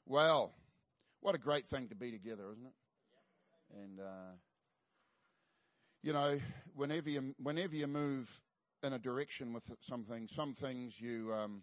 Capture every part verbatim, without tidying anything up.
Well, what a great thing to be together, isn't it? And, uh, you know, whenever you, whenever you move in a direction with something, some things you, um,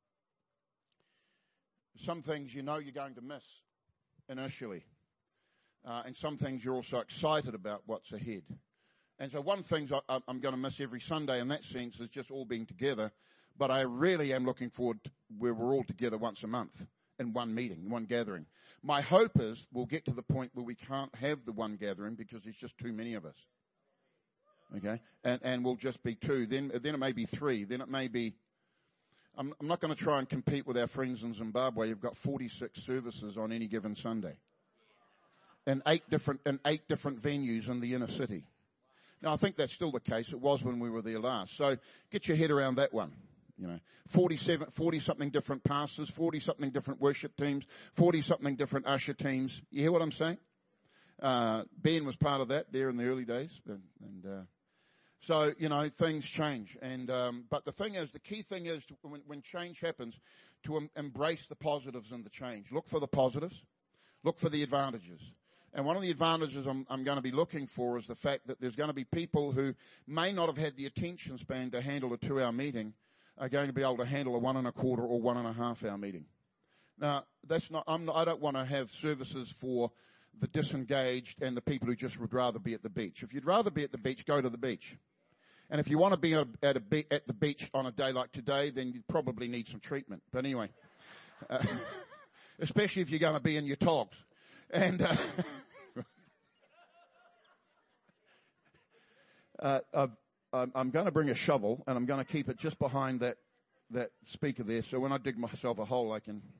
some things you know you're going to miss initially. Uh, and some things you're also excited about what's ahead. And so one thing I, I'm going to miss every Sunday in that sense is just all being together. But I really am looking forward to where we're all together once a month in one meeting, one gathering. My hope is we'll get to the point where we can't have the one gathering because there's just too many of us. Okay? And, and we'll just be two. Then, then it may be three. Then it may be, I'm, I'm not going to try and compete with our friends in Zimbabwe. You've got forty-six services on any given Sunday. In eight different, in eight different venues in the inner city. Now I think that's still the case. It was when we were there last. So get your head around that one. You know, forty-seven, forty-something different pastors, forty-something different worship teams, forty-something different usher teams. You hear what I'm saying? Uh, Ben was part of that there in the early days. And, and uh, so, you know, things change. And um, but the thing is, the key thing is, to, when, when change happens, to em- embrace the positives in the change. Look for the positives. Look for the advantages. And one of the advantages I'm, I'm going to be looking for is the fact that there's going to be people who may not have had the attention span to handle a two-hour meeting, are going to be able to handle a one and a quarter or one and a half hour meeting. Now, that's not, I'm not, I don't want to have services for the disengaged and the people who just would rather be at the beach. If you'd rather be at the beach, go to the beach. And if you want to be at, a, at, a be, at the beach on a day like today, then you probably need some treatment. But anyway, uh, especially if you're going to be in your togs. And, uh, uh, I've, I'm going to bring a shovel and I'm going to keep it just behind that, that speaker there. So when I dig myself a hole, I can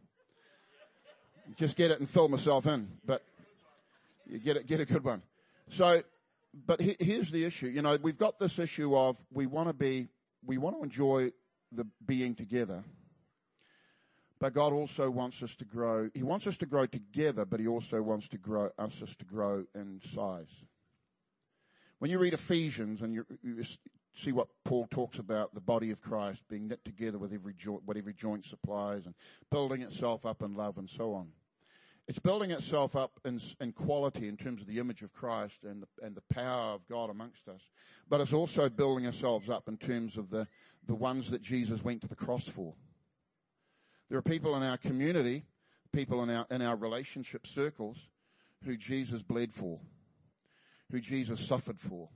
just get it and fill myself in. But you get it, get a good one. So, but he, here's the issue. You know, we've got this issue of we want to be, we want to enjoy the being together. But God also wants us to grow. He wants us to grow together, but he also wants to grow us, us to grow in size. When you read Ephesians and you, you see what Paul talks about, the body of Christ being knit together with every joint, what every joint supplies and building itself up in love and so on. It's building itself up in, in quality in terms of the image of Christ and the, and the power of God amongst us. But it's also building ourselves up in terms of the, the ones that Jesus went to the cross for. There are people in our community, people in our, in our relationship circles who Jesus bled for, who Jesus suffered for,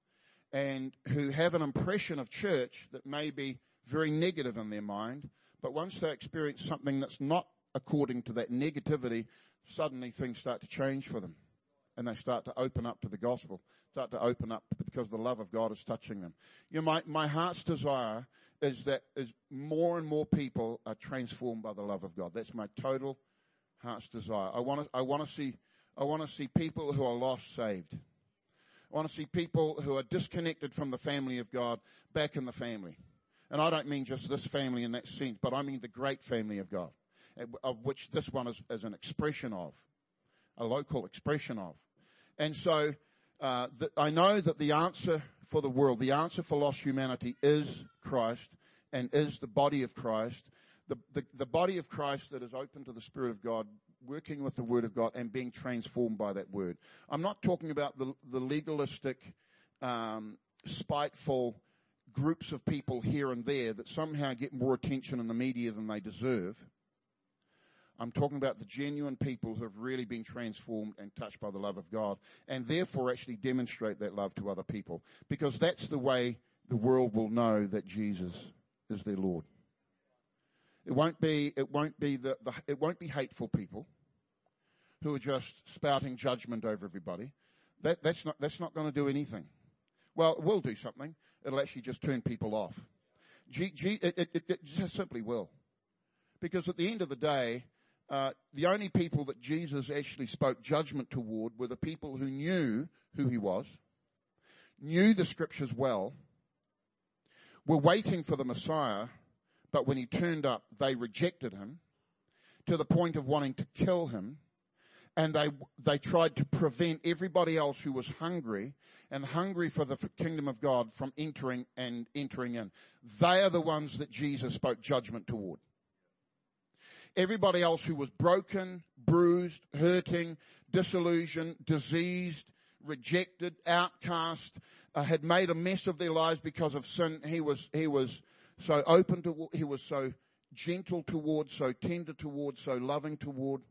and who have an impression of church that may be very negative in their mind, but once they experience something that's not according to that negativity, suddenly things start to change for them. And they start to open up to the gospel, start to open up because the love of God is touching them. You know, my, my heart's desire is that is more and more people are transformed by the love of God. That's my total heart's desire. I want to, I want to see, I want to see people who are lost saved. I want to see people who are disconnected from the family of God back in the family. And I don't mean just this family in that sense, but I mean the great family of God, of which this one is, is an expression of, a local expression of. And so uh, the, I know that the answer for the world, the answer for lost humanity is Christ and is the body of Christ, the, the, the body of Christ that is open to the Spirit of God, working with the Word of God and being transformed by that Word. I'm not talking about the, the legalistic, um, spiteful groups of people here and there that somehow get more attention in the media than they deserve. I'm talking about the genuine people who have really been transformed and touched by the love of God and therefore actually demonstrate that love to other people, because that's the way the world will know that Jesus is their Lord. It won't be, it won't be the, the, it won't be hateful people who are just spouting judgment over everybody. That, that's not, that's not going to do anything. Well, it will do something. It'll actually just turn people off. G, G, it, it, it, it just simply will. Because at the end of the day, uh, the only people that Jesus actually spoke judgment toward were the people who knew who he was, knew the scriptures well, were waiting for the Messiah, but when he turned up, they rejected him to the point of wanting to kill him. And they they tried to prevent everybody else who was hungry and hungry for the kingdom of God from entering and entering in. They are the ones that Jesus spoke judgment toward. Everybody else who was broken, bruised, hurting, disillusioned, diseased, rejected, outcast, uh, had made a mess of their lives because of sin. He was, he was so open to, he was so gentle toward, so tender toward, so loving toward,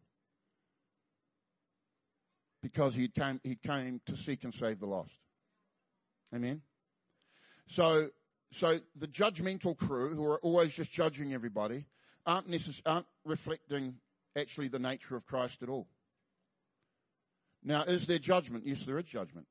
because he came, he came to seek and save the lost. Amen. So, so the judgmental crew, who are always just judging everybody, aren't necess- aren't reflecting actually the nature of Christ at all. Now, is there judgment? Yes, there is judgment.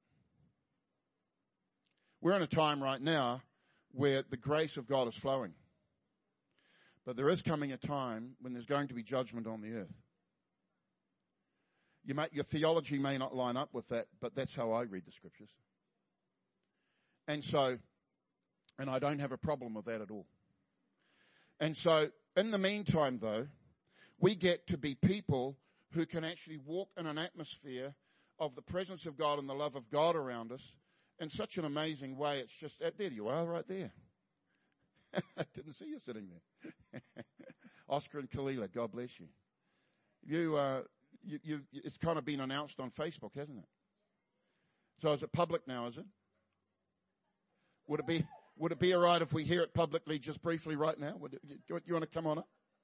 We're in a time right now where the grace of God is flowing. But there is coming a time when there's going to be judgment on the earth. You may, your theology may not line up with that, but that's how I read the scriptures. And so, and I don't have a problem with that at all. And so, in the meantime though, we get to be people who can actually walk in an atmosphere of the presence of God and the love of God around us in such an amazing way. It's just, there you are right there. I didn't see you sitting there. Oscar and Kalila, God bless you. You, uh, you, you, it's kind of been announced on Facebook, hasn't it? So is it public now, is it? Would it be, would it be all right if we hear it publicly just briefly right now? Would it, you, you want to come on up?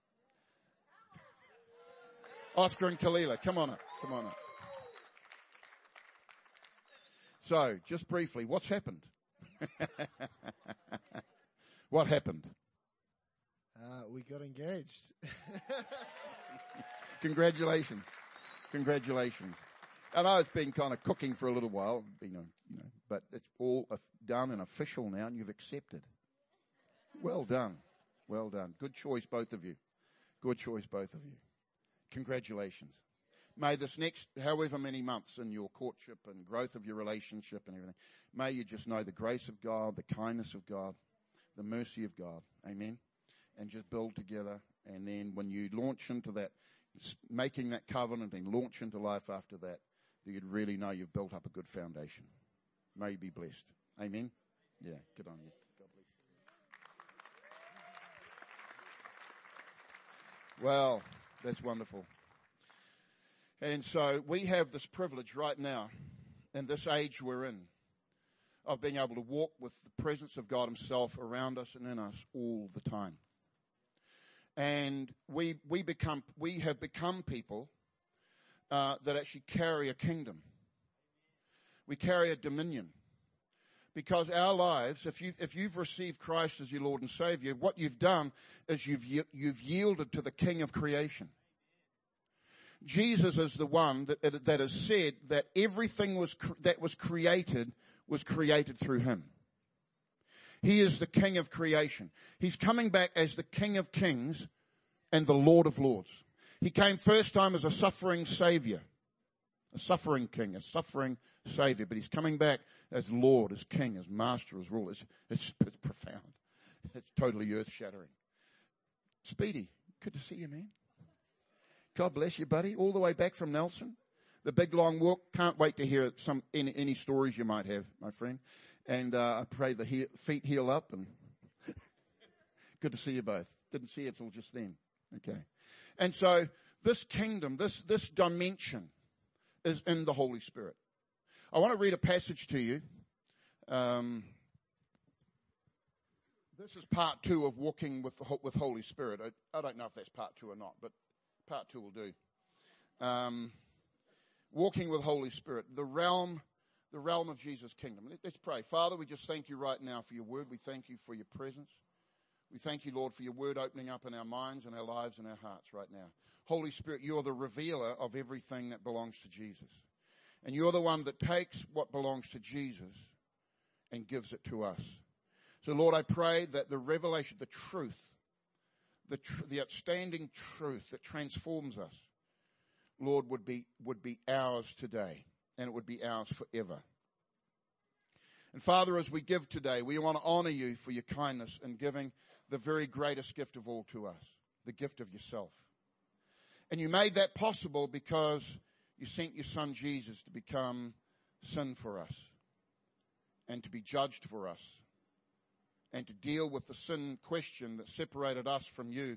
Oscar and Kalila, come on up, come on up. So, just briefly, what's happened? What happened? Uh, we got engaged. Congratulations. Congratulations. I know it's been kind of cooking for a little while, you know, you know, but it's all done and official now, and you've accepted. Well done. Well done. Good choice, both of you. Good choice, both of you. Congratulations. May this next however many months in your courtship and growth of your relationship and everything, may you just know the grace of God, the kindness of God, the mercy of God. Amen. And just build together. And then when you launch into that, making that covenant and launch into life after that, that you'd really know you've built up a good foundation. May you be blessed. Amen. Yeah, good on you. God bless you. Well, that's wonderful. And so we have this privilege right now, in this age we're in, of being able to walk with the presence of God himself around us and in us all the time. And we we become we have become people uh, that actually carry a kingdom. We carry a dominion. Because our lives, if you if you've received Christ as your Lord and Savior, what you've done is you've you've yielded to the King of creation. Jesus is the one that that has said that everything was that was created was created through him. He is the King of creation. He's coming back as the King of kings and the Lord of lords. He came first time as a suffering Savior, a suffering King, a suffering Savior, but he's coming back as Lord, as King, as Master, as Ruler. It's, it's, it's profound. It's totally earth-shattering. Speedy, good to see you, man. God bless you, buddy. All the way back from Nelson. The big long walk. Can't wait to hear some any, any stories you might have, my friend. And uh, I pray the he- feet heal up. And good to see you both. Didn't see you until just then. Okay. And so this kingdom, this this dimension, is in the Holy Spirit. I want to read a passage to you. Um, this is part two of walking with the, with Holy Spirit. I, I don't know if that's part two or not, but part two will do. Um, walking with Holy Spirit, the realm, the realm of Jesus' kingdom. Let's pray. Father, we just thank you right now for your word. We thank you for your presence. We thank you, Lord, for your word opening up in our minds and our lives and our hearts right now. Holy Spirit, you're the revealer of everything that belongs to Jesus. And you're the one that takes what belongs to Jesus and gives it to us. So, Lord, I pray that the revelation, the truth, the tr- the outstanding truth that transforms us, Lord, would be would be ours today, and it would be ours forever. And Father, as we give today, we want to honor you for your kindness in giving the very greatest gift of all to us, the gift of yourself. And you made that possible because you sent your son Jesus to become sin for us and to be judged for us and to deal with the sin question that separated us from you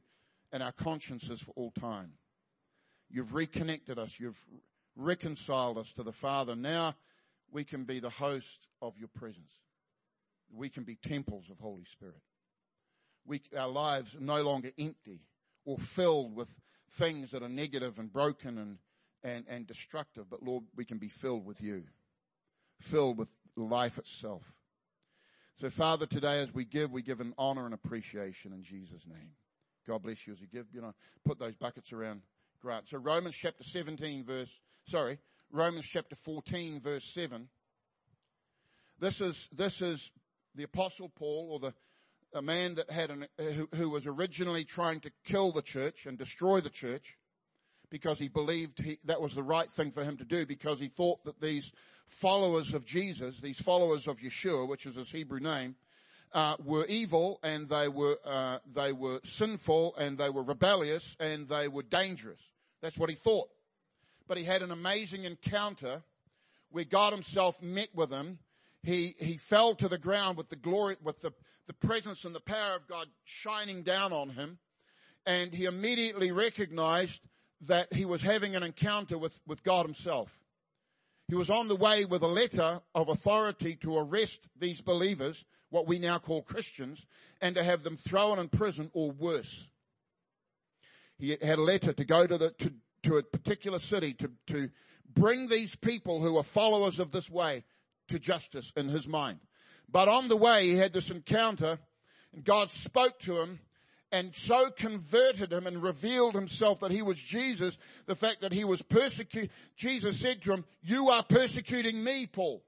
and our consciences for all time. You've reconnected us. You've reconciled us to the Father. Now we can be the host of your presence. We can be temples of Holy Spirit. We, our lives are no longer empty or filled with things that are negative and broken and, and, and destructive. But Lord, we can be filled with you, filled with life itself. So Father, today as we give, we give an honor and appreciation in Jesus' name. God bless you as you give. You know, put those buckets around Grant. So Romans chapter seventeen verse, sorry, Romans chapter fourteen verse seven. This is, this is the Apostle Paul, or the, a man that had an, who, who was originally trying to kill the church and destroy the church because he believed he, that was the right thing for him to do, because he thought that these followers of Jesus, these followers of Yeshua, which is his Hebrew name, uh, were evil, and they were, uh, they were sinful, and they were rebellious, and they were dangerous. That's what he thought. But he had an amazing encounter where God himself met with him. He, he fell to the ground with the glory, with the, the presence and the power of God shining down on him. And he immediately recognized that he was having an encounter with, with God himself. He was on the way with a letter of authority to arrest these believers, what we now call Christians, and to have them thrown in prison or worse. He had a letter to go to the, to, to a particular city to, to bring these people who are followers of this way to justice in his mind. But on the way, he had this encounter, and God spoke to him and so converted him and revealed himself that he was Jesus, the fact that he was persecuted. Jesus said to him, "You are persecuting me, Paul."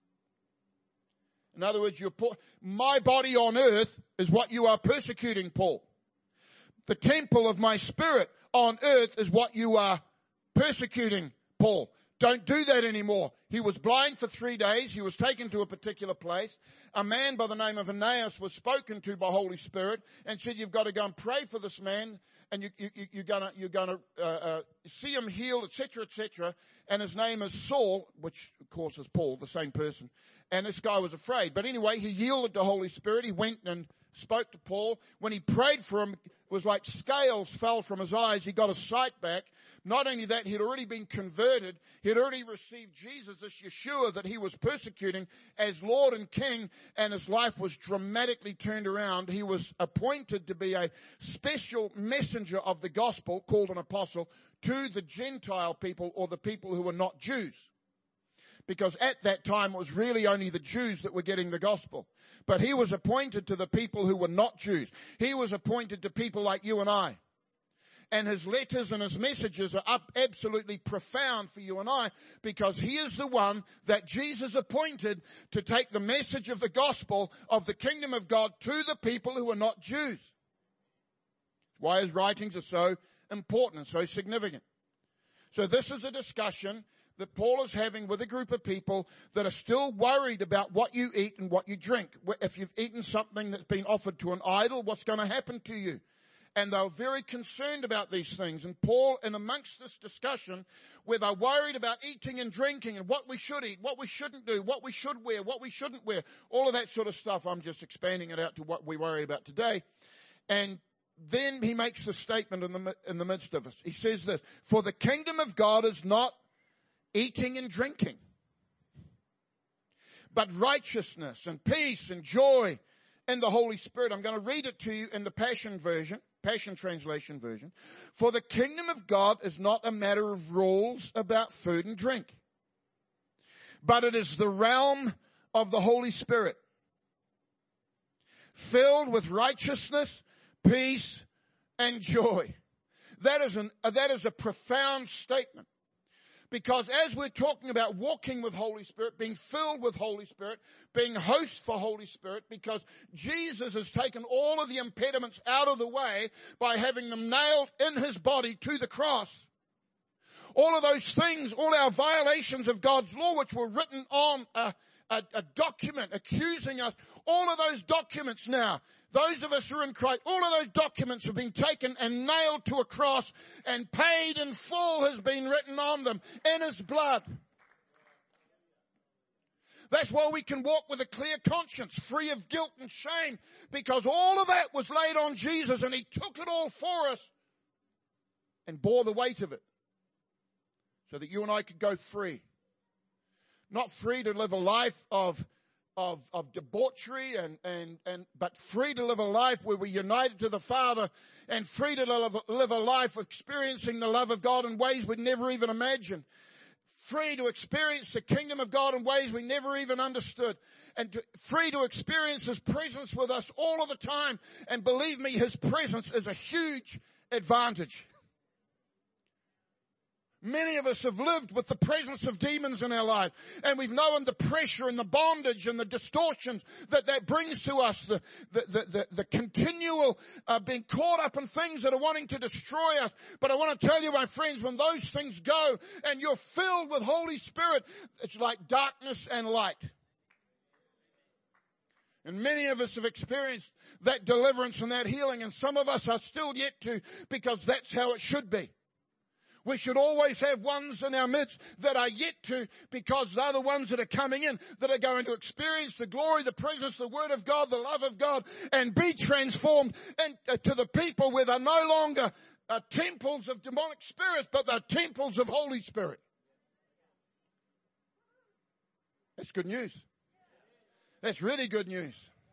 In other words, you're, my body on earth is what you are persecuting, Paul. The temple of my spirit on earth is what you are persecuting, Paul. Don't do that anymore. He was blind for three days. He was taken to a particular place. A man by the name of Aeneas was spoken to by Holy Spirit and said, "You've got to go and pray for this man, and you, you, you're gonna, you're gonna uh, uh, see him healed, et cetera, et cetera" And his name is Saul, which of course is Paul, the same person. And this guy was afraid. But anyway, he yielded to Holy Spirit. He went and spoke to Paul. When he prayed for him, it was like scales fell from his eyes. He got his sight back. Not only that, he'd already been converted. He'd already received Jesus, this Yeshua that he was persecuting, as Lord and King, and his life was dramatically turned around. He was appointed to be a special messenger of the gospel, called an apostle, to the Gentile people, or the people who were not Jews. Because at that time it was really only the Jews that were getting the gospel. But he was appointed to the people who were not Jews. He was appointed to people like you and I. And his letters and his messages are up absolutely profound for you and I, because he is the one that Jesus appointed to take the message of the gospel of the kingdom of God to the people who are not Jews. Why his writings are so important and so significant. So this is a discussion that Paul is having with a group of people that are still worried about what you eat and what you drink. If you've eaten something that's been offered to an idol, what's going to happen to you? And they're very concerned about these things. And Paul, in amongst this discussion, where they're worried about eating and drinking and what we should eat, what we shouldn't do, what we should wear, what we shouldn't wear, all of that sort of stuff, I'm just expanding it out to what we worry about today. And then he makes the statement in the, in the midst of us. He says this: "For the kingdom of God is not eating and drinking, but righteousness and peace and joy in the Holy Spirit." I'm going to read it to you in the Passion version, Passion Translation version. "For the kingdom of God is not a matter of rules about food and drink, but it is the realm of the Holy Spirit, filled with righteousness, peace, and joy." That is an, uh, that is a profound statement. Because as we're talking about walking with Holy Spirit, being filled with Holy Spirit, being host for Holy Spirit, because Jesus has taken all of the impediments out of the way by having them nailed in his body to the cross. All of those things, all our violations of God's law, which were written on a, a, a document accusing us, all of those documents now, those of us who are in Christ, all of those documents have been taken and nailed to a cross, and paid in full has been written on them in his blood. That's why we can walk with a clear conscience, free of guilt and shame, because all of that was laid on Jesus and he took it all for us and bore the weight of it so that you and I could go free. Not free to live a life of Of, of debauchery and, and, and, but free to live a life where we're united to the Father, and free to live, live a life experiencing the love of God in ways we'd never even imagined. Free to experience the kingdom of God in ways we never even understood. And to, free to experience His presence with us all of the time. And believe me, His presence is a huge advantage. Many of us have lived with the presence of demons in our life, and we've known the pressure and the bondage and the distortions that that brings to us, the the the, the, the continual uh, being caught up in things that are wanting to destroy us. But I want to tell you, my friends, when those things go and you're filled with Holy Spirit, it's like darkness and light. And many of us have experienced that deliverance and that healing, and some of us are still yet to, because that's how it should be. We should always have ones in our midst that are yet to, because they're the ones that are coming in, that are going to experience the glory, the presence, the Word of God, the love of God, and be transformed and, uh, to the people where they're no longer uh, temples of demonic spirits, but they're temples of Holy Spirit. That's good news. That's really good news.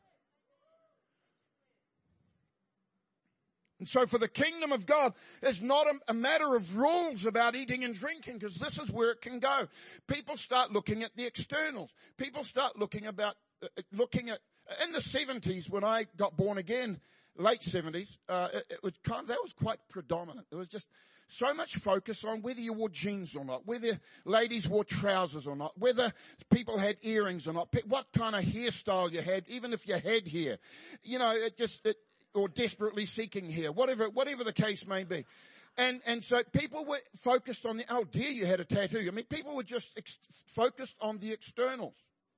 And so for the kingdom of God, it's not a, a matter of rules about eating and drinking, because this is where it can go. People start looking at the externals. People start looking about, uh, looking at, in the seventies when I got born again, late seventies, uh, it, it was kind of, that was quite predominant. It was just so much focus on whether you wore jeans or not, whether ladies wore trousers or not, whether people had earrings or not, what kind of hairstyle you had, even if you had hair. You know, it just, it, or desperately seeking here, whatever, whatever the case may be. And, and so people were focused on the, oh dear, you had a tattoo. I mean, people were just ex- focused on the externals.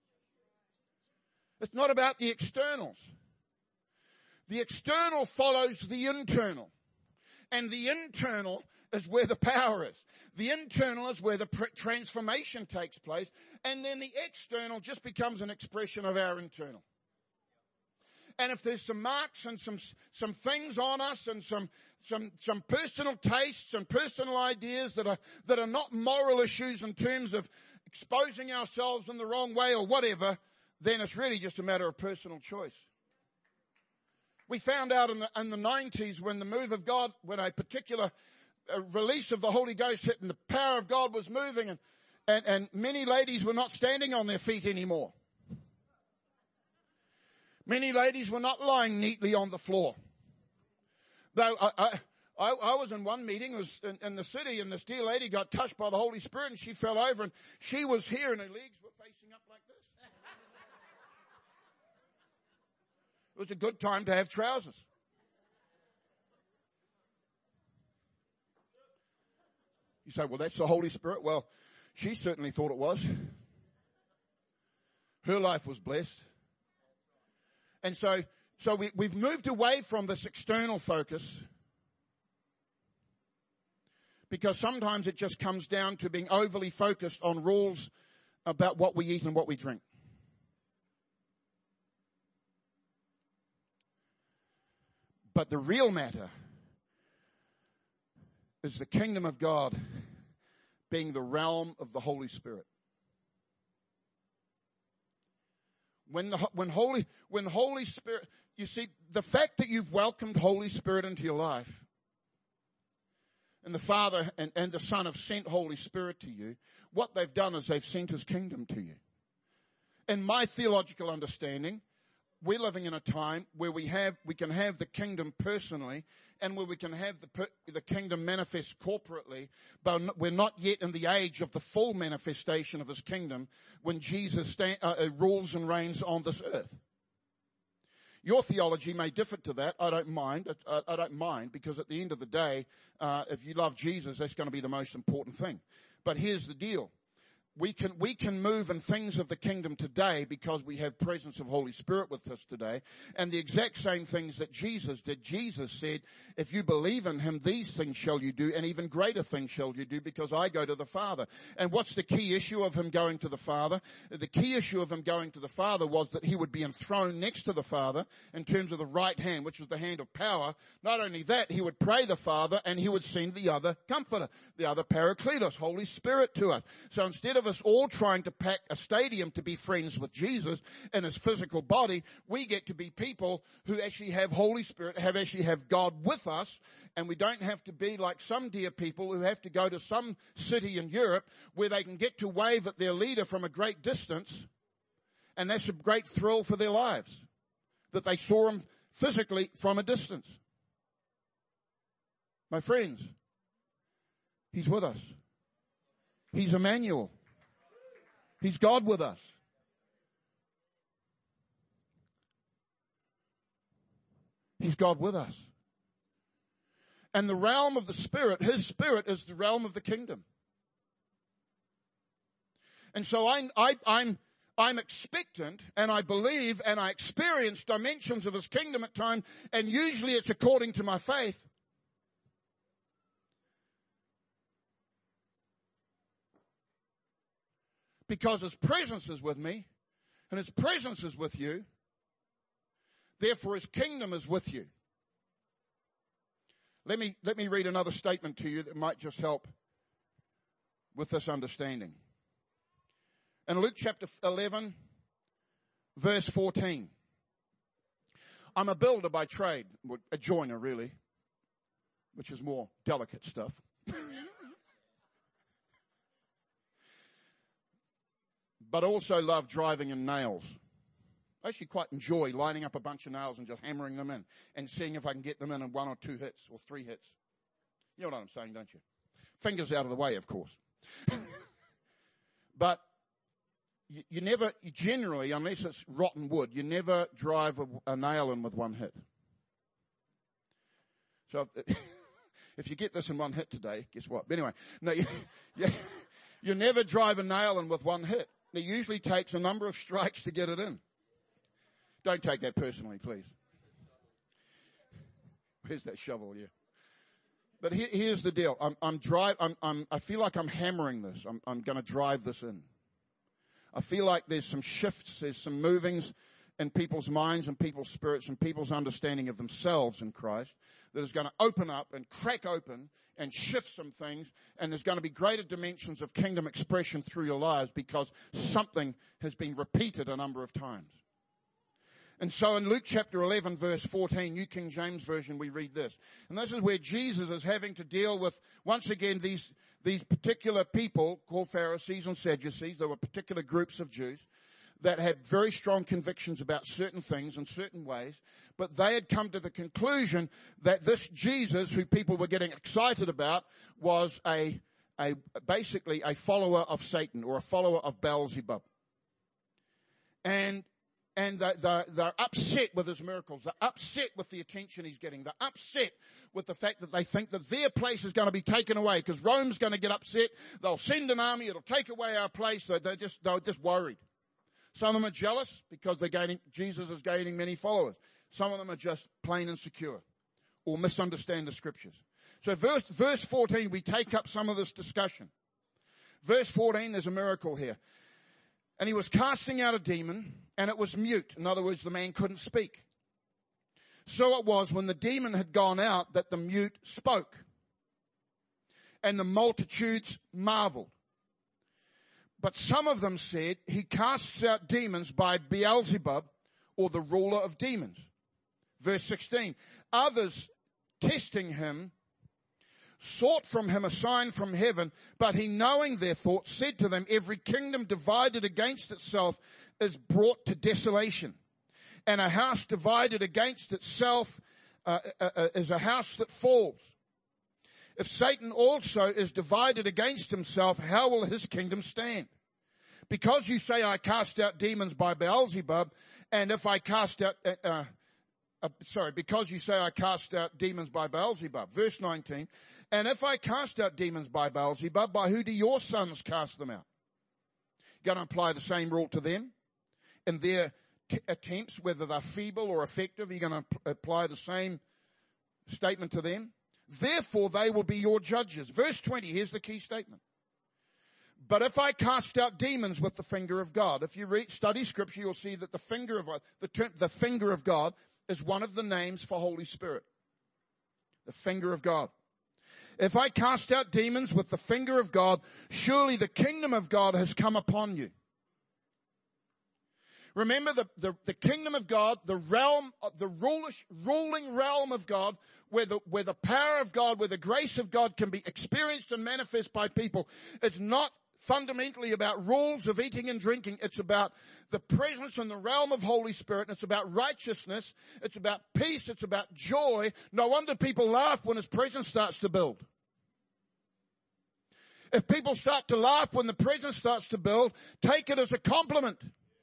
It's not about the externals. The external follows the internal. And the internal is where the power is. The internal is where the pr- transformation takes place. And then the external just becomes an expression of our internal. And if there's some marks and some some things on us and some some some personal tastes and personal ideas that are that are not moral issues in terms of exposing ourselves in the wrong way or whatever, then it's really just a matter of personal choice. We found out in the in the nineties when the move of God, when a particular uh, release of the Holy Ghost hit and the power of God was moving, and and, and many ladies were not standing on their feet anymore. Many ladies were not lying neatly on the floor. Though I, I, I, I was in one meeting, it was in, in the city, and this dear lady got touched by the Holy Spirit, and she fell over, and she was here, and her legs were facing up like this. It was a good time to have trousers. You say, well, that's the Holy Spirit. Well, she certainly thought it was. Her life was blessed. And so, so we, we've moved away from this external focus, because sometimes it just comes down to being overly focused on rules about what we eat and what we drink. But the real matter is the kingdom of God being the realm of the Holy Spirit. When the, when Holy, when Holy Spirit, you see, the fact that you've welcomed Holy Spirit into your life, and the Father and, and the Son have sent Holy Spirit to you, what they've done is they've sent His kingdom to you. In my theological understanding, we're living in a time where we have, we can have the kingdom personally, and where we can have the, the kingdom manifest corporately, but we're not yet in the age of the full manifestation of His kingdom when Jesus stand, uh, rules and reigns on this earth. Your theology may differ to that. I don't mind. I, I don't mind, because at the end of the day, uh, if you love Jesus, that's going to be the most important thing. But here's the deal. We can, we can move in things of the kingdom today because we have presence of Holy Spirit with us today. And the exact same things that Jesus did. Jesus said, if you believe in him, these things shall you do, and even greater things shall you do, because I go to the Father. And what's the key issue of him going to the Father? The key issue of him going to the Father was that he would be enthroned next to the Father in terms of the right hand, which was the hand of power. Not only that, he would pray the Father, and he would send the other Comforter, the other Paracletos, Holy Spirit to us. So instead of us all trying to pack a stadium to be friends with Jesus in his physical body, we get to be people who actually have Holy Spirit, have actually have God with us, and we don't have to be like some dear people who have to go to some city in Europe where they can get to wave at their leader from a great distance, and that's a great thrill for their lives, that they saw him physically from a distance. My friends, he's with us. He's Emmanuel. He's God with us. He's God with us. And the realm of the Spirit, his Spirit is the realm of the kingdom. And so I, I, I'm, I'm expectant, and I believe, and I experience dimensions of his kingdom at times, and usually it's according to my faith. Because his presence is with me, and his presence is with you. Therefore, his kingdom is with you. Let me, let me read another statement to you that might just help with this understanding. In Luke chapter eleven, verse fourteen. I'm a builder by trade, a joiner really, which is more delicate stuff. But also love driving in nails. I actually quite enjoy lining up a bunch of nails and just hammering them in and seeing if I can get them in in one or two hits or three hits. You know what I'm saying, don't you? Fingers out of the way, of course. But you, you never, you generally, unless it's rotten wood, you never drive a, a nail in with one hit. So if, if you get this in one hit today, guess what? But anyway, no, you, you, you never drive a nail in with one hit. It usually takes a number of strikes to get it in. Don't take that personally, please. Where's that shovel? Yeah. But here, here's the deal. I'm, I'm drive. I'm, I'm, I feel like I'm hammering this. I'm, I'm going to drive this in. I feel like there's some shifts, there's some movings in people's minds and people's spirits and people's understanding of themselves in Christ that is going to open up and crack open and shift some things, and there's going to be greater dimensions of kingdom expression through your lives because something has been repeated a number of times. And so in Luke chapter eleven, verse fourteen, New King James Version, we read this. And this is where Jesus is having to deal with, once again, these, these particular people called Pharisees and Sadducees. There were particular groups of Jews that had very strong convictions about certain things in certain ways, but they had come to the conclusion that this Jesus, who people were getting excited about, was a, a basically a follower of Satan or a follower of Beelzebub. And And they're, they're, they're upset with his miracles. They're upset with the attention he's getting. They're upset with the fact that they think that their place is going to be taken away because Rome's going to get upset. They'll send an army. It'll take away our place. So they're just, they're just worried. Some of them are jealous because they're gaining, Jesus is gaining many followers. Some of them are just plain insecure or misunderstand the scriptures. So verse, verse fourteen, we take up some of this discussion. Verse fourteen, there's a miracle here. And he was casting out a demon, and it was mute. In other words, the man couldn't speak. So it was when the demon had gone out that the mute spoke. And the multitudes marveled. But some of them said, he casts out demons by Beelzebub, or the ruler of demons. Verse sixteen. Others, testing him, sought from him a sign from heaven, but he, knowing their thoughts, said to them, every kingdom divided against itself is brought to desolation, and a house divided against itself uh, uh, is a house that falls. If Satan also is divided against himself, how will his kingdom stand? Because you say, I cast out demons by Beelzebub, and if I cast out, uh, uh, uh, sorry, because you say I cast out demons by Beelzebub. Verse nineteen, and if I cast out demons by Beelzebub, by who do your sons cast them out? You're going to apply the same rule to them in their t- attempts, whether they're feeble or effective. You're going to p- apply the same statement to them. Therefore, they will be your judges. Verse twenty, here's the key statement. But if I cast out demons with the finger of God, if you read, study scripture, you'll see that the finger of the, term, the finger of God is one of the names for Holy Spirit. The finger of God. If I cast out demons with the finger of God, surely the kingdom of God has come upon you. Remember the, the, the kingdom of God, the realm, the rulish, ruling realm of God, where the, where the power of God, where the grace of God can be experienced and manifest by people. It's not fundamentally about rules of eating and drinking. It's about the presence in the realm of Holy Spirit. And it's about righteousness. It's about peace. It's about joy. No wonder people laugh when His presence starts to build. If people start to laugh when the presence starts to build, take it as a compliment.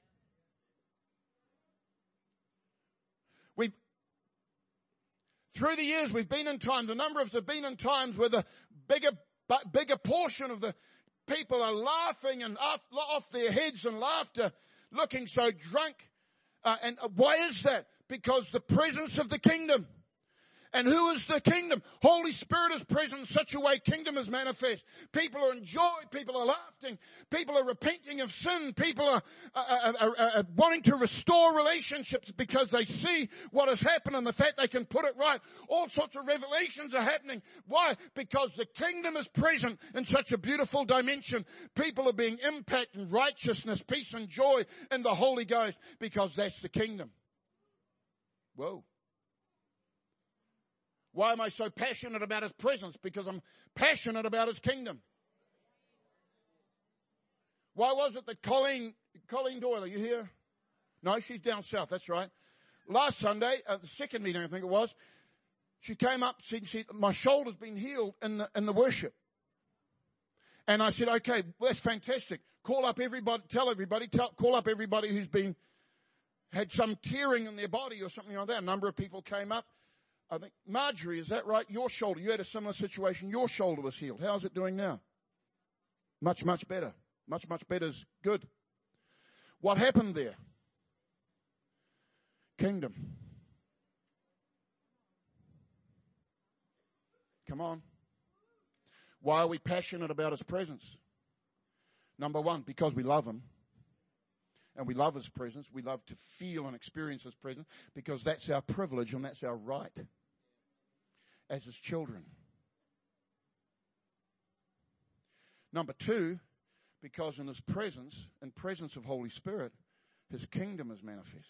We've, through the years, we've been in times, a number of us have been in times where the bigger, bigger portion of the people are laughing and off, off their heads in laughter, looking so drunk. Uh, and why is that? Because the presence of the kingdom. And who is the kingdom? Holy Spirit is present in such a way kingdom is manifest. People are in joy. People are laughing. People are repenting of sin. People are, are, are, are wanting to restore relationships because they see what has happened and the fact they can put it right. All sorts of revelations are happening. Why? Because the kingdom is present in such a beautiful dimension. People are being impacted in righteousness, peace and joy in the Holy Ghost because that's the kingdom. Whoa. Why am I so passionate about His presence? Because I'm passionate about His kingdom. Why was it that Colleen, Colleen Doyle, are you here? No, she's down south, that's right. Last Sunday, uh, the second meeting I think it was, she came up, she said, my shoulder's been healed in the, in the worship. And I said, okay, that's fantastic. Call up everybody, tell everybody, tell, call up everybody who's been, had some tearing in their body or something like that. A number of people came up. I think, Marjorie, is that right? Your shoulder, you had a similar situation. Your shoulder was healed. How's it doing now? Much, much better. Much, much better is good. What happened there? Kingdom. Come on. Why are we passionate about His presence? Number one, because we love Him. And we love His presence. We love to feel and experience His presence because that's our privilege and that's our right as His children. Number two, because in His presence, in presence of Holy Spirit, His kingdom is manifest.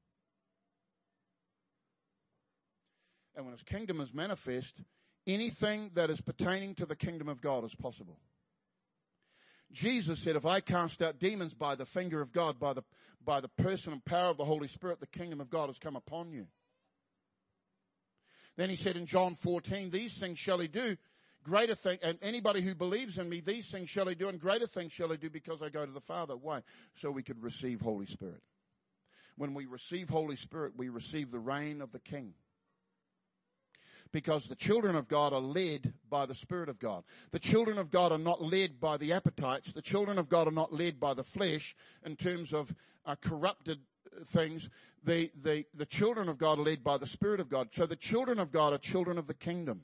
And when His kingdom is manifest, anything that is pertaining to the kingdom of God is possible. Jesus said, if I cast out demons by the finger of God, by the, by the person and power of the Holy Spirit, the kingdom of God has come upon you. Then He said in John fourteen, these things shall He do, greater things, and anybody who believes in me, these things shall He do, and greater things shall He do because I go to the Father. Why? So we could receive Holy Spirit. When we receive Holy Spirit, we receive the reign of the King. Because the children of God are led by the Spirit of God. The children of God are not led by the appetites. The children of God are not led by the flesh in terms of uh, corrupted things. The, the, the children of God are led by the Spirit of God. So the children of God are children of the kingdom.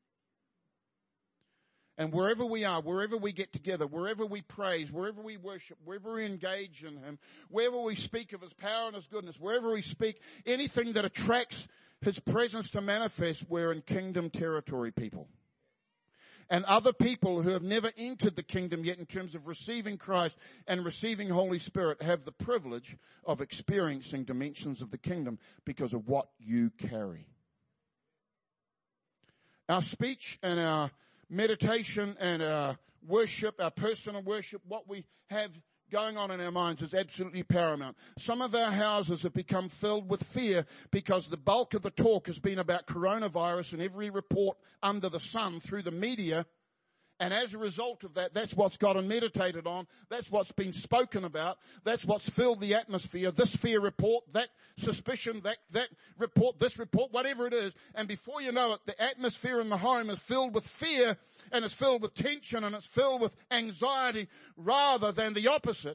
And wherever we are, wherever we get together, wherever we praise, wherever we worship, wherever we engage in Him, wherever we speak of His power and His goodness, wherever we speak anything that attracts His presence to manifest, we're in kingdom territory, people. And other people who have never entered the kingdom yet in terms of receiving Christ and receiving Holy Spirit have the privilege of experiencing dimensions of the kingdom because of what you carry. Our speech and our meditation and our worship, our personal worship, what we have going on in our minds is absolutely paramount. Some of our houses have become filled with fear because the bulk of the talk has been about coronavirus and every report under the sun through the media And as a result of that, that's what's gotten meditated on. That's what's been spoken about. That's what's filled the atmosphere. This fear report, that suspicion, that, that report, this report, whatever it is. And before you know it, the atmosphere in the home is filled with fear, and it's filled with tension, and it's filled with anxiety, rather than the opposite,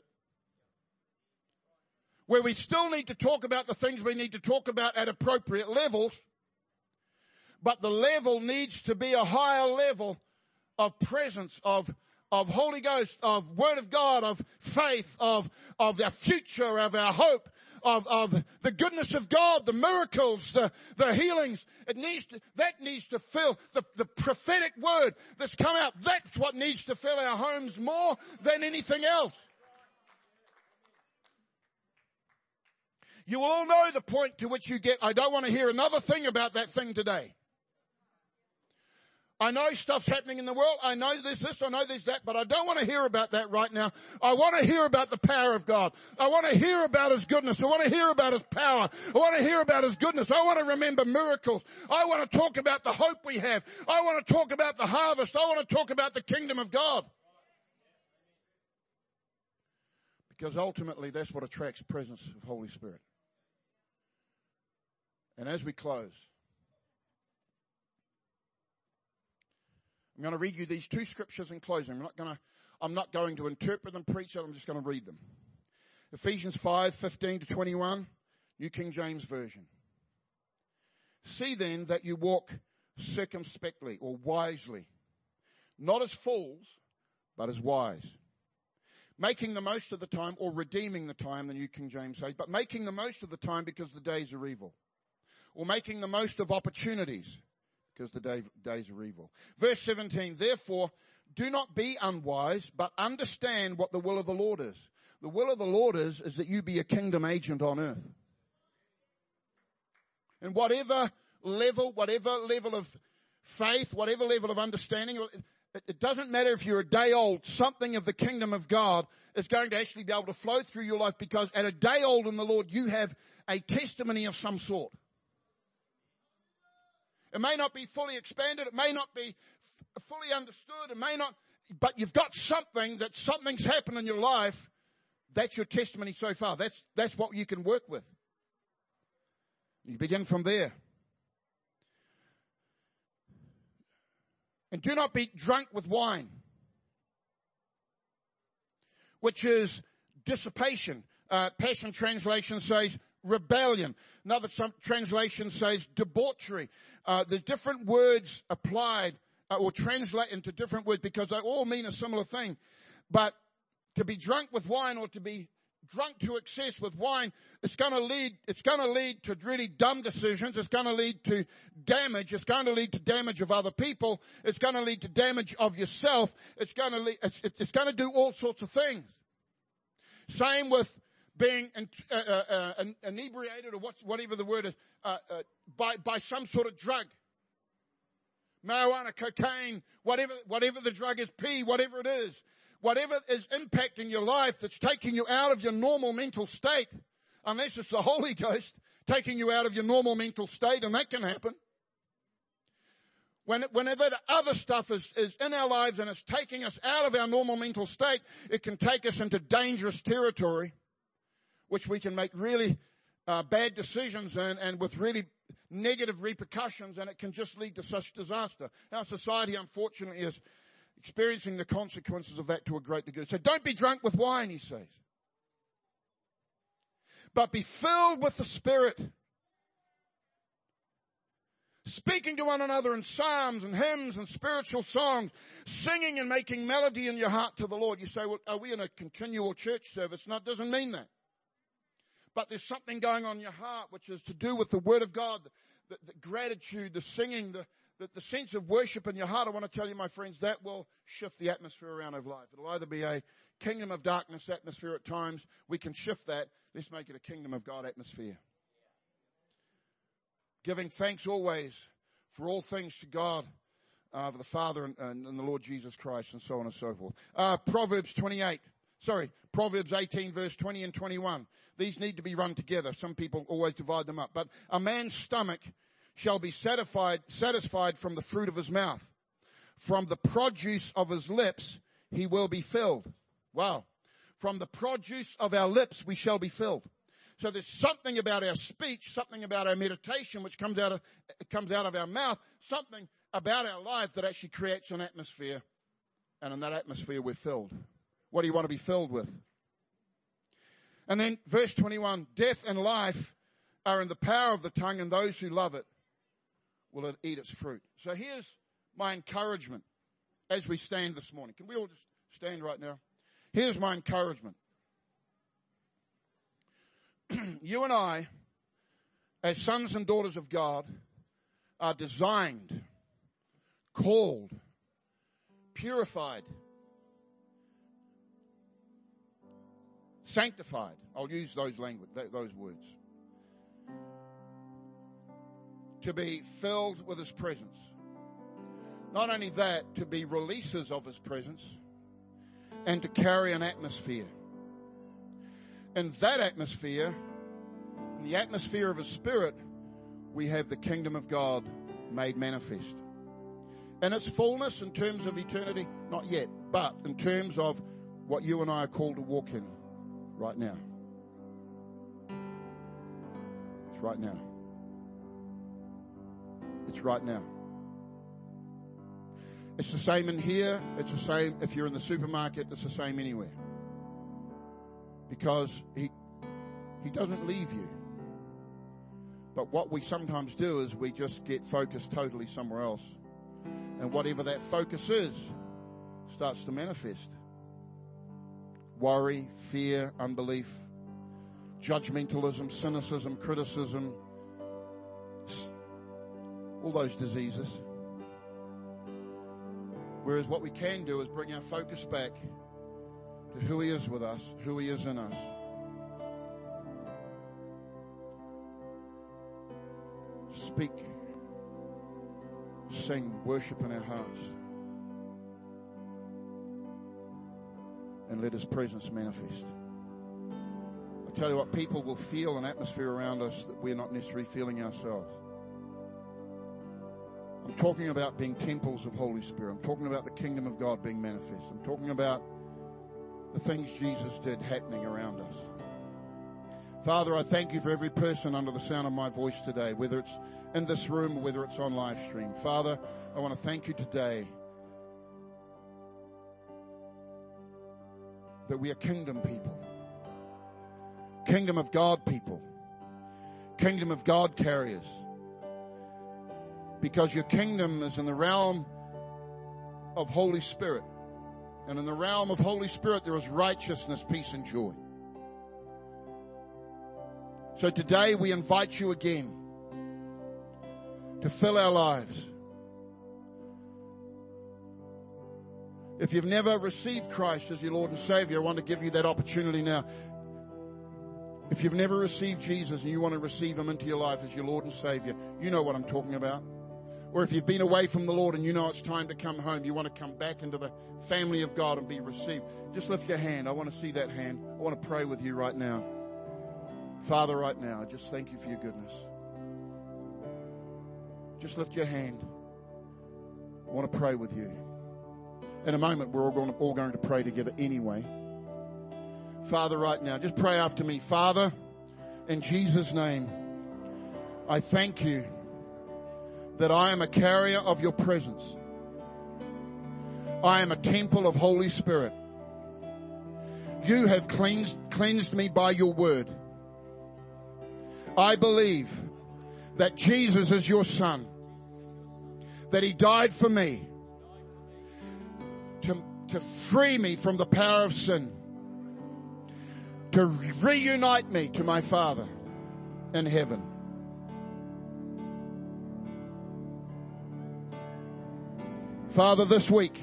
where we still need to talk about the things we need to talk about at appropriate levels, but the level needs to be a higher level of presence, of, of Holy Ghost, of Word of God, of faith, of, of our future, of our hope, of, of the goodness of God, the miracles, the, the healings. It needs to, that needs to fill the, the prophetic word that's come out. That's what needs to fill our homes more than anything else. You will all know the point to which you get, I don't want to hear another thing about that thing today. I know stuff's happening in the world. I know there's this, I know there's that, but I don't want to hear about that right now. I want to hear about the power of God. I want to hear about His goodness. I want to hear about His power. I want to hear about His goodness. I want to remember miracles. I want to talk about the hope we have. I want to talk about the harvest. I want to talk about the kingdom of God. Because ultimately that's what attracts presence of Holy Spirit. And as we close, I'm going to read you these two scriptures in closing. I'm not going to, I'm not going to interpret them, preach them. I'm just going to read them. Ephesians five, fifteen to twenty-one, New King James Version. See then that you walk circumspectly or wisely, not as fools, but as wise, making the most of the time, or redeeming the time, the New King James says, but making the most of the time because the days are evil, or making the most of opportunities, because the day, days are evil. Verse seventeen, therefore, do not be unwise, but understand what the will of the Lord is. The will of the Lord is, is that you be a kingdom agent on earth. And whatever level, whatever level of faith, whatever level of understanding, it, it doesn't matter if you're a day old, something of the kingdom of God is going to actually be able to flow through your life, because at a day old in the Lord, you have a testimony of some sort. It may not be fully expanded. It may not be f- fully understood. It may not, but you've got something that something's happened in your life. That's your testimony so far. That's, that's what you can work with. You begin from there. And do not be drunk with wine, which is dissipation. Uh, Passion Translation says rebellion. Another some translation says debauchery. Uh, the different words applied uh, or translate into different words because they all mean a similar thing. But to be drunk with wine, or to be drunk to excess with wine, it's going to lead, it's going to lead to really dumb decisions. It's going to lead to damage. It's going to lead to damage of other people. It's going to lead to damage of yourself. It's going to lead, it's, it's going to do all sorts of things. Same with being uh, uh, uh, inebriated, or what, whatever the word is, uh, uh, by, by some sort of drug. Marijuana, cocaine, whatever, whatever the drug is, pee, whatever it is. Whatever is impacting your life that's taking you out of your normal mental state, unless it's the Holy Ghost taking you out of your normal mental state, and that can happen. When, whenever the other stuff is, is in our lives and it's taking us out of our normal mental state, it can take us into dangerous territory, which we can make really uh, bad decisions and, and with really negative repercussions, and it can just lead to such disaster. Our society, unfortunately, is experiencing the consequences of that to a great degree. So don't be drunk with wine, he says, but be filled with the Spirit, speaking to one another in psalms and hymns and spiritual songs, singing and making melody in your heart to the Lord. You say, well, are we in a continual church service? No, it doesn't mean that. But there's something going on in your heart which is to do with the Word of God, the, the, the gratitude, the singing, the, the, the sense of worship in your heart. I want to tell you, my friends, that will shift the atmosphere around of life. It'll either be a kingdom of darkness atmosphere at times. We can shift that. Let's make it a kingdom of God atmosphere. Giving thanks always for all things to God, uh, for the Father and, and, and the Lord Jesus Christ, and so on and so forth. Uh, Proverbs twenty-eight. Sorry, Proverbs eighteen, verse twenty and twenty-one. These need to be run together. Some people always divide them up. But a man's stomach shall be satisfied, satisfied from the fruit of his mouth. From the produce of his lips, he will be filled. Wow. From the produce of our lips, we shall be filled. So there's something about our speech, something about our meditation, which comes out of, comes out of our mouth, something about our life that actually creates an atmosphere. And in that atmosphere, we're filled. What do you want to be filled with? And then verse twenty-one, death and life are in the power of the tongue, and those who love it will eat its fruit. So here's my encouragement as we stand this morning. Can we all just stand right now? Here's my encouragement. You and I, as sons and daughters of God, are designed, called, purified, sanctified. I'll use those language, those words. To be filled with his presence. Not only that, to be releases of his presence and to carry an atmosphere. In that atmosphere, in the atmosphere of his spirit, we have the kingdom of God made manifest. In its fullness in terms of eternity, not yet, but in terms of what you and I are called to walk in right now. It's right now. It's right now. It's the same in here. It's the same if you're in the supermarket. It's the same anywhere. Because he, he doesn't leave you. But what we sometimes do is we just get focused totally somewhere else. And whatever that focus is starts to manifest. Worry, fear, unbelief, judgmentalism, cynicism, criticism, all those diseases. Whereas what we can do is bring our focus back to who he is with us, who he is in us. Speak, sing, worship in our hearts. And let his presence manifest. I tell you what, people will feel an atmosphere around us that we're not necessarily feeling ourselves. I'm talking about being temples of Holy Spirit. I'm talking about the kingdom of God being manifest. I'm talking about the things Jesus did happening around us. Father, I thank you for every person under the sound of my voice today, whether it's in this room or whether it's on live stream. Father, I want to thank you today that we are kingdom people, kingdom of God people, kingdom of God carriers. Because your kingdom is in the realm of Holy Spirit. And in the realm of Holy Spirit, there is righteousness, peace, and joy. So today we invite you again to fill our lives. If you've never received Christ as your Lord and Savior, I want to give you that opportunity now. If you've never received Jesus and you want to receive him into your life as your Lord and Savior, you know what I'm talking about. Or if you've been away from the Lord and you know it's time to come home, you want to come back into the family of God and be received, just lift your hand. I want to see that hand. I want to pray with you right now. Father, right now, I just thank you for your goodness. Just lift your hand. I want to pray with you. In a moment, we're all going to, all going to pray together anyway. Father, right now, just pray after me. Father, in Jesus' name, I thank you that I am a carrier of your presence. I am a temple of Holy Spirit. You have cleansed, cleansed me by your word. I believe that Jesus is your Son, that he died for me to, to free me from the power of sin, to reunite me to my Father in heaven. Father, this week,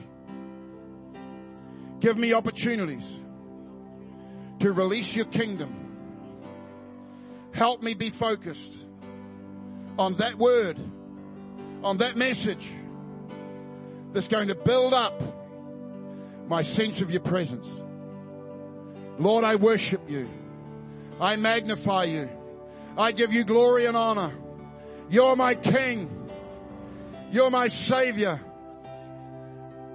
give me opportunities to release your kingdom. Help me be focused on that word, on that message that's going to build up my sense of your presence. Lord, I worship you. I magnify you. I give you glory and honor. You're my King. You're my Savior.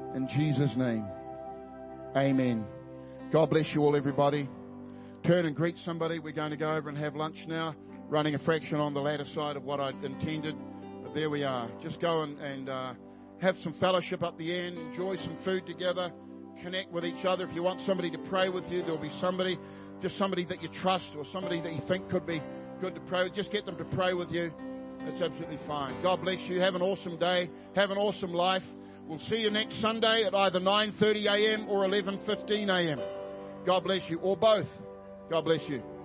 In Jesus' name. Amen. God bless you all, everybody. Turn and greet somebody. We're going to go over and have lunch now. Running a fraction on the latter side of what I intended. But there we are. Just go and, and uh, have some fellowship at the end. Enjoy some food together. Connect with each other. If you want somebody to pray with you, there'll be somebody, just somebody that you trust or somebody that you think could be good to pray with. Just get them to pray with you. That's absolutely fine. God bless you. Have an awesome day. Have an awesome life. We'll see you next Sunday at either nine thirty a.m. or eleven fifteen a.m. God bless you, or both. God bless you.